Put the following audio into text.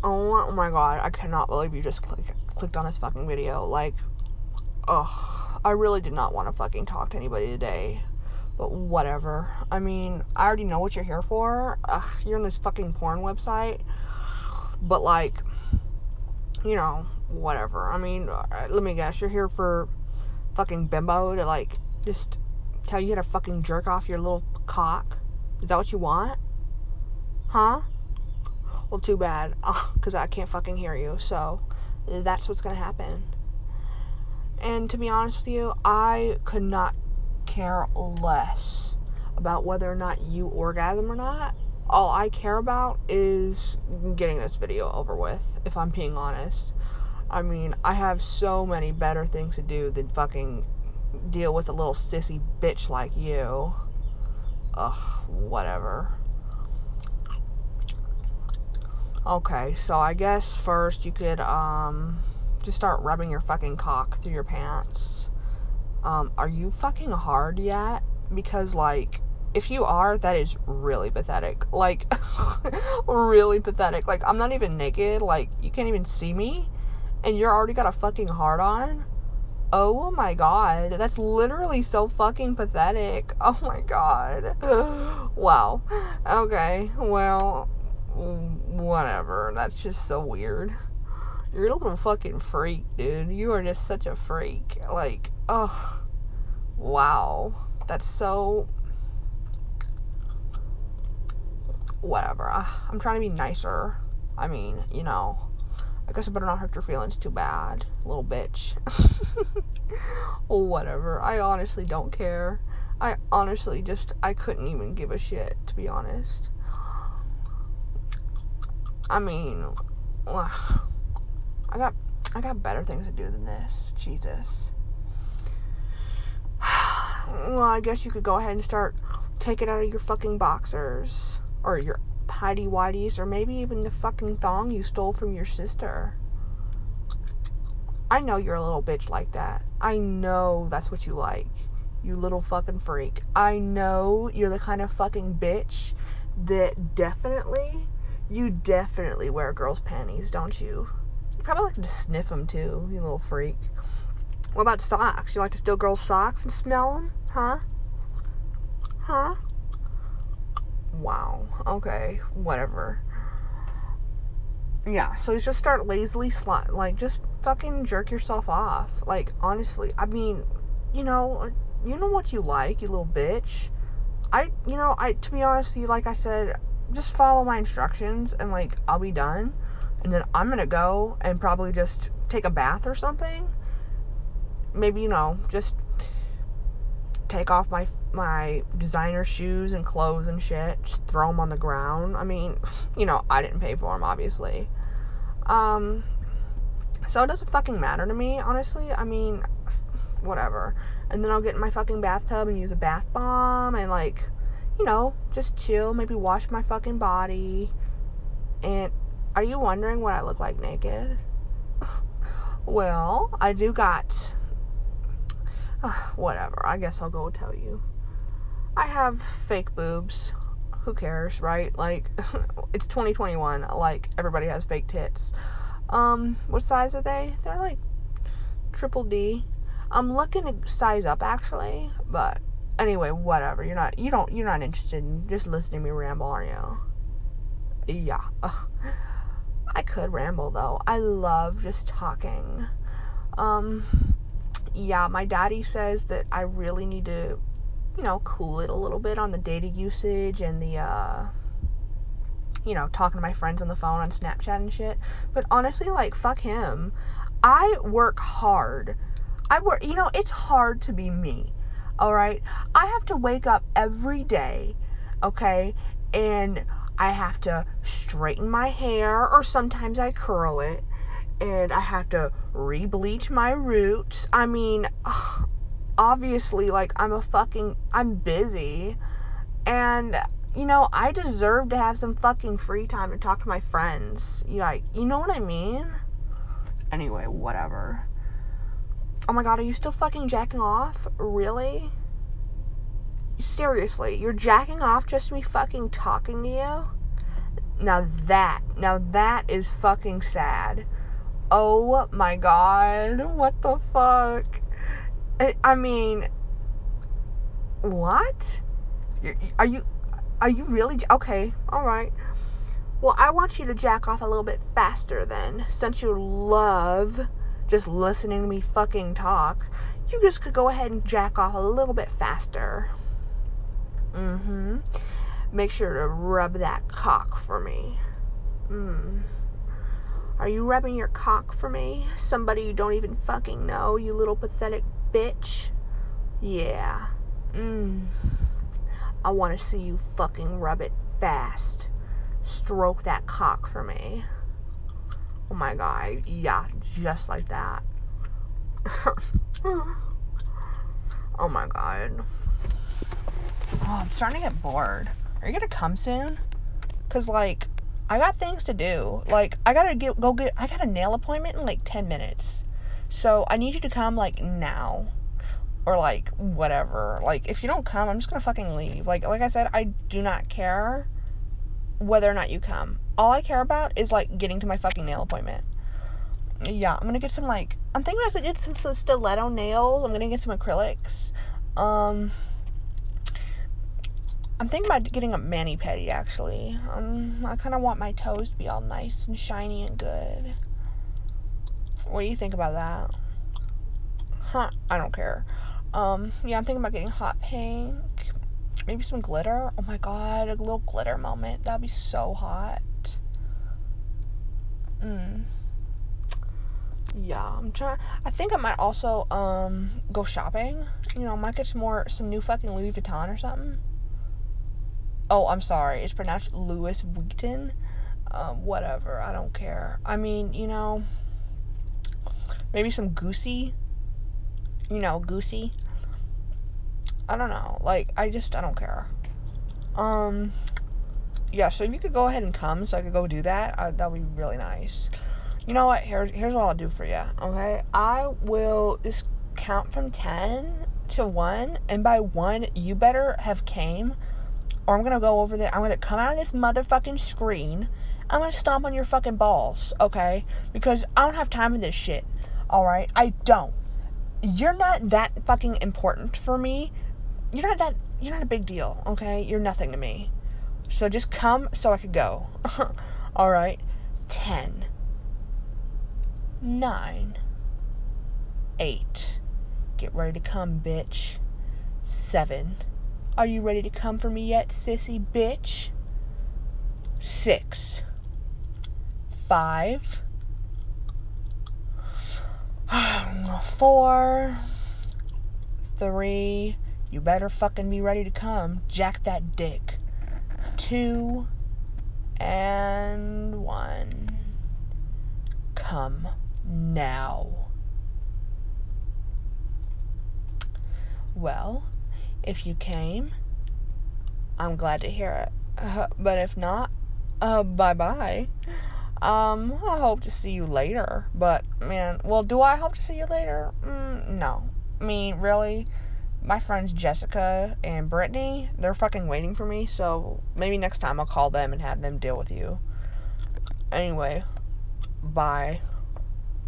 Oh my god, I cannot believe you just clicked on this fucking video. Like, ugh, I really did not want to fucking talk to anybody today. But whatever. I mean, I already know what you're here for. You're on this fucking porn website. But like, you know, whatever. I mean, let me guess, you're here for fucking bimbo to like just tell you how to fucking jerk off your little cock? Is that what you want? Huh? Well, too bad, because I can't fucking hear you, so that's what's gonna happen. And to be honest with you, I could not care less about whether or not you orgasm or not. All I care about is getting this video over with, if I'm being honest. I mean, I have so many better things to do than fucking deal with a little sissy bitch like you. Ugh, whatever. Okay, so I guess first you could, just start rubbing your fucking cock through your pants. Are you fucking hard yet? Because, like, if you are, that is really pathetic. Like, really pathetic. Like, I'm not even naked. Like, you can't even see me. And you're already got a fucking hard on? Oh my god. That's literally so fucking pathetic. Oh my god. Wow. Okay, well, whatever. That's just so weird. You're a little fucking freak, dude. You are just such a freak. Like, oh, wow. That's so... whatever. I'm trying to be nicer. I mean, you know, I guess I better not hurt your feelings too bad, little bitch. Whatever. I honestly don't care. I honestly I couldn't even give a shit, to be honest. I mean, I got better things to do than this. Jesus. Well, I guess you could go ahead and start taking out of your fucking boxers. Or your hidey whiteys. Or maybe even the fucking thong you stole from your sister. I know you're a little bitch like that. I know that's what you like. You little fucking freak. I know you're the kind of fucking bitch that you definitely wear girls' panties, don't you? You probably like to sniff them too, you little freak. What about socks? You like to steal girls' socks and smell them? Huh? Huh? Wow. Okay. Whatever. Yeah, so just start lazily just fucking jerk yourself off. Like, honestly, I mean, you know what you like, you little bitch. To be honest with you, like I said, just follow my instructions and, like, I'll be done. And then I'm gonna go and probably just take a bath or something. Maybe, just take off my designer shoes and clothes and shit. Just throw them on the ground. I mean, I didn't pay for them, obviously. So it doesn't fucking matter to me, honestly. I mean, whatever. And then I'll get in my fucking bathtub and use a bath bomb and, like, just chill, maybe wash my fucking body. And are you wondering what I look like naked? Well, I do got... whatever, I guess I'll go tell you. I have fake boobs. Who cares, right? Like, it's 2021. Like, everybody has fake tits. What size are they? They're like triple D. I'm looking to size up, actually, but anyway, whatever. You're not interested in just listening to me ramble, are you? Yeah. I could ramble, though. I love just talking. Yeah, my daddy says that I really need to, cool it a little bit on the data usage and the, talking to my friends on the phone on Snapchat and shit. But honestly, like, fuck him. I work hard. It's hard to be me, alright? I have to wake up every day, okay? And I have to straighten my hair, or sometimes I curl it. And I have to re-bleach my roots. I mean, obviously, like, I'm busy. And, I deserve to have some fucking free time to talk to my friends. Like, you know what I mean? Anyway, whatever. Oh my god, are you still fucking jacking off? Really? Seriously, you're jacking off just to me fucking talking to you? Now that is fucking sad. Oh my god, what the fuck? I mean, what? Are you really? Okay, alright. Well, I want you to jack off a little bit faster then. Since you love just listening to me fucking talk, you just could go ahead and jack off a little bit faster. Make sure to rub that cock for me. Are you rubbing your cock for me? Somebody you don't even fucking know, you little pathetic bitch? Yeah. I want to see you fucking rub it fast. Stroke that cock for me. Oh my god. Yeah, just like that. Oh my god. Oh, I'm starting to get bored. Are you gonna come soon? Cause like, I got things to do. Like, I got a nail appointment in like 10 minutes. So I need you to come like now. Or like, whatever. Like, if you don't come, I'm just gonna fucking leave. Like I said, I do not care whether or not you come. All I care about is like getting to my fucking nail appointment. Yeah, I'm gonna get some like, I'm thinking about get some stiletto nails. I'm gonna get some acrylics. I'm thinking about getting a mani-pedi, actually. I kind of want my toes to be all nice and shiny and good. What do you think about that? Huh, I don't care. Yeah, I'm thinking about getting hot pink. Maybe some glitter. Oh my god, a little glitter moment. That'd be so hot. Yeah, I think I might also, go shopping. You know, I might get some new fucking Louis Vuitton or something. Oh, I'm sorry. It's pronounced Louis Vuitton. Whatever. I don't care. I mean, you know, maybe some Goosey. You know, Goosey. I don't know. Like, I don't care. Yeah, so if you could go ahead and come so I could go do that, that would be really nice. You know what? Here's what I'll do for you, okay? I will just count from 10 to 1, and by 1, you better have came, or I'm gonna go over there. I'm gonna come out of this motherfucking screen. I'm gonna stomp on your fucking balls, okay? Because I don't have time for this shit, alright? I don't. You're not that fucking important for me. You're not a big deal, okay? You're nothing to me. So just come so I could go. Alright? 10, 9, 8. Get ready to come, bitch. 7. Are you ready to come for me yet, sissy bitch? 6. 5. 4. 3. You better fucking be ready to come. Jack that dick. 2. And 1. Come now. Well, if you came, I'm glad to hear it. But if not, bye-bye. I hope to see you later. But, man, well, do I hope to see you later? No. I mean, really? My friends Jessica and Brittany, they're fucking waiting for me, so maybe next time I'll call them and have them deal with you. Anyway, bye.